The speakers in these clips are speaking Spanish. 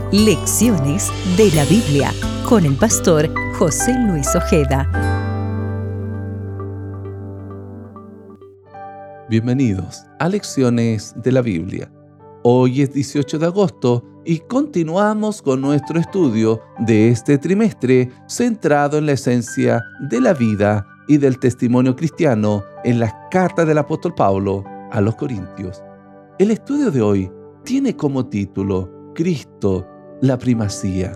Lecciones de la Biblia con el pastor José Luis Ojeda. Bienvenidos a Lecciones de la Biblia. Hoy es 18 de agosto y continuamos con nuestro estudio de este trimestre centrado en la esencia de la vida y del testimonio cristiano en las cartas del apóstol Pablo a los Corintios. El estudio de hoy tiene como título Cristo, la primacía.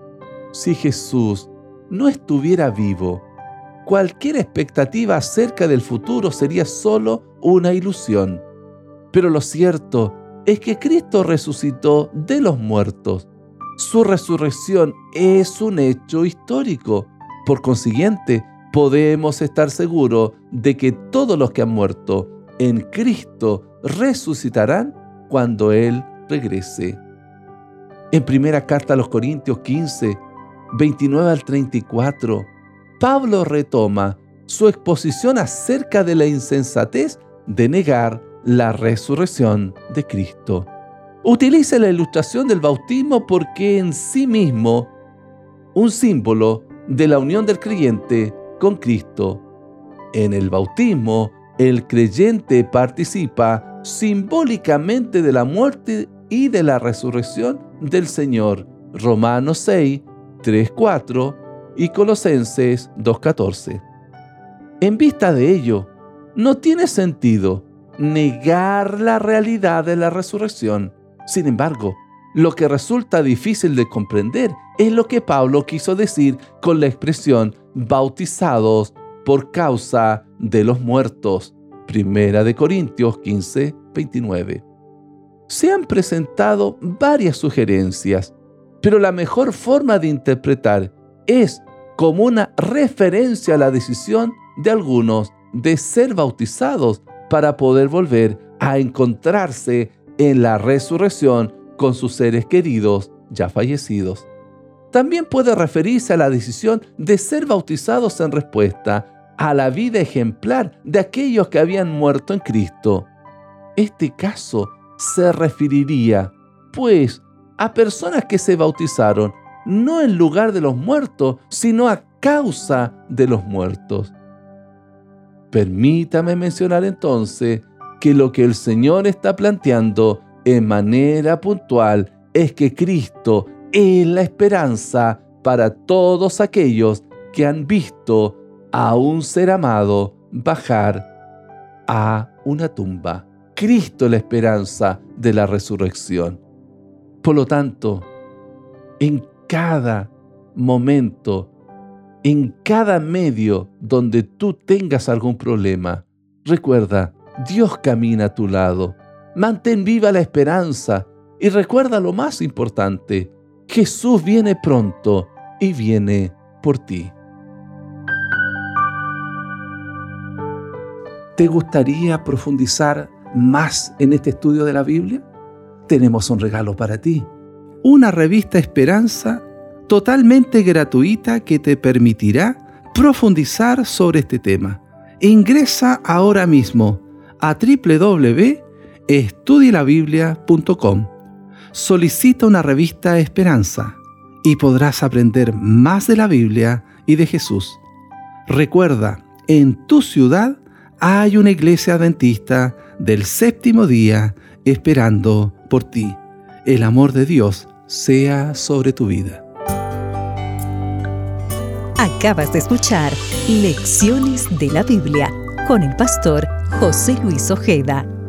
Si Jesús no estuviera vivo, cualquier expectativa acerca del futuro sería solo una ilusión. Pero lo cierto es que Cristo resucitó de los muertos. Su resurrección es un hecho histórico. Por consiguiente, podemos estar seguros de que todos los que han muerto en Cristo resucitarán cuando Él regrese. En primera carta a los Corintios 15, 29 al 34, Pablo retoma su exposición acerca de la insensatez de negar la resurrección de Cristo. Utiliza la ilustración del bautismo porque en sí mismo un símbolo de la unión del creyente con Cristo. En el bautismo, el creyente participa simbólicamente de la muerte y de la resurrección del Señor. Romanos 6, 3, 4 y Colosenses 2, 14. En vista de ello, no tiene sentido negar la realidad de la resurrección. Sin embargo, lo que resulta difícil de comprender es lo que Pablo quiso decir con la expresión bautizados por causa de los muertos. Primera de Corintios 15, 29. Se han presentado varias sugerencias, pero la mejor forma de interpretar es como una referencia a la decisión de algunos de ser bautizados para poder volver a encontrarse en la resurrección con sus seres queridos ya fallecidos. También puede referirse a la decisión de ser bautizados en respuesta a la vida ejemplar de aquellos que habían muerto en Cristo. Este caso se referiría, pues, a personas que se bautizaron no en lugar de los muertos, sino a causa de los muertos. Permítame mencionar entonces que lo que el Señor está planteando en manera puntual es que Cristo es la esperanza para todos aquellos que han visto a un ser amado bajar a una tumba. Cristo es la esperanza de la resurrección. Por lo tanto, en cada momento, en cada medio donde tú tengas algún problema, recuerda, Dios camina a tu lado. Mantén viva la esperanza y recuerda lo más importante, Jesús viene pronto y viene por ti. ¿Te gustaría profundizar más en este estudio de la Biblia? Tenemos un regalo para ti. Una revista Esperanza totalmente gratuita que te permitirá profundizar sobre este tema. Ingresa ahora mismo a www.estudielabiblia.com. Solicita una revista Esperanza y podrás aprender más de la Biblia y de Jesús. Recuerda, en tu ciudad hay una iglesia adventista del séptimo día esperando por ti. El amor de Dios sea sobre tu vida. Acabas de escuchar Lecciones de la Biblia con el pastor José Luis Ojeda.